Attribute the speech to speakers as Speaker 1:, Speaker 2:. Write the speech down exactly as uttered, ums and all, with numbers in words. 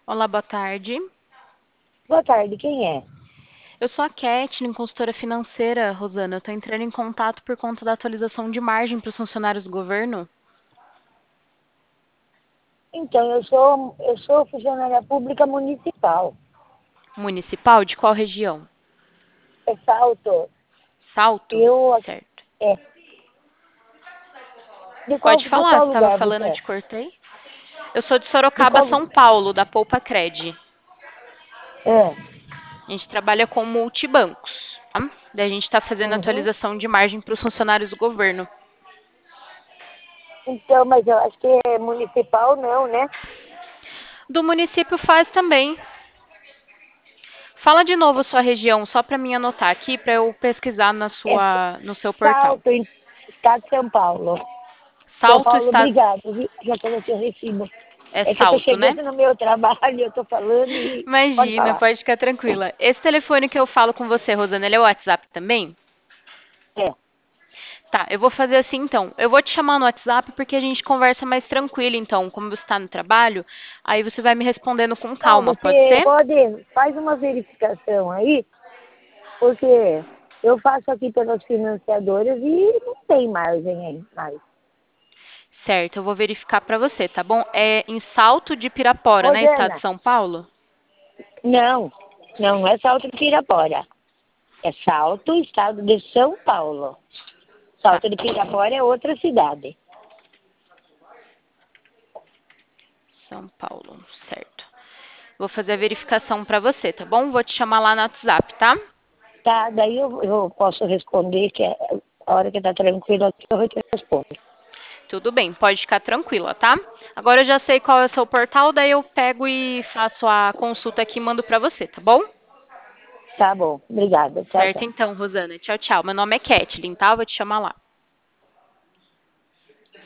Speaker 1: Olá, boa tarde.
Speaker 2: Boa tarde, quem é?
Speaker 1: Eu sou a Kathleen, consultora financeira, Rosana. Eu estou entrando em contato por conta da atualização de margem para os funcionários do governo
Speaker 2: Então, eu sou, eu sou funcionária pública municipal.
Speaker 1: municipal. De qual região?
Speaker 2: É Salto.
Speaker 1: Salto?
Speaker 2: Eu,
Speaker 1: Certo.
Speaker 2: é, de qual,
Speaker 1: Pode
Speaker 2: de
Speaker 1: falar,
Speaker 2: qual
Speaker 1: você estava
Speaker 2: lugar você
Speaker 1: falando, eu
Speaker 2: é?
Speaker 1: te cortei. Eu sou de
Speaker 2: De
Speaker 1: Sorocaba,
Speaker 2: qual
Speaker 1: São
Speaker 2: lugar?
Speaker 1: Paulo, da Poupa Cred.
Speaker 2: É.
Speaker 1: A gente trabalha com multibancos, tá? Daí a gente está fazendo
Speaker 2: Uhum.
Speaker 1: atualização de margem para os funcionários do governo.
Speaker 2: Então, mas eu acho que é municipal não, né?
Speaker 1: Do município faz também. Fala de novo a sua região, só para mim anotar aqui, para eu pesquisar na
Speaker 2: É
Speaker 1: sua, no seu portal.
Speaker 2: Salto, em estado de São Paulo. São
Speaker 1: Salto
Speaker 2: Paulo,
Speaker 1: está.
Speaker 2: obrigado, viu? Já coloquei o recibo.
Speaker 1: É
Speaker 2: É que eu tô
Speaker 1: salto, né?
Speaker 2: chegando no meu trabalho, eu tô falando e pode
Speaker 1: Imagina,
Speaker 2: falar.
Speaker 1: pode ficar tranquila. Esse telefone que eu falo com você, Rosana, ele é o WhatsApp também?
Speaker 2: É.
Speaker 1: Tá, eu vou fazer assim então. Eu vou te chamar no WhatsApp porque a gente conversa mais tranquilo, então. Como você está no trabalho, aí você vai me respondendo com
Speaker 2: Não,
Speaker 1: calma, pode
Speaker 2: você
Speaker 1: ser?
Speaker 2: pode, faz uma verificação aí, porque eu faço aqui pelas financiadoras e não tem margem aí mais.
Speaker 1: Certo, eu vou verificar para você, tá bom? É em Salto de Pirapora, né? Estado de
Speaker 2: Rosana,
Speaker 1: São Paulo?
Speaker 2: não, não, não é Salto de Pirapora. É Salto, estado de São Paulo.
Speaker 1: Tá,
Speaker 2: Salto de Pirapora é outra cidade.
Speaker 1: São Paulo, certo. Vou fazer a verificação para você, tá bom? Vou te chamar lá no WhatsApp, tá?
Speaker 2: Tá, daí eu, eu posso responder, que é a hora que tá tranquilo aqui eu te respondo.
Speaker 1: Tudo bem, pode ficar tranquila, tá? Agora eu já sei qual é o seu portal, daí eu pego e faço a consulta aqui e mando pra você, tá bom?
Speaker 2: Tá bom, obrigada. Tchau,
Speaker 1: Certo
Speaker 2: tchau.
Speaker 1: então, Rosana. Tchau, tchau. Meu nome é Kathleen, tá? Eu vou te chamar lá.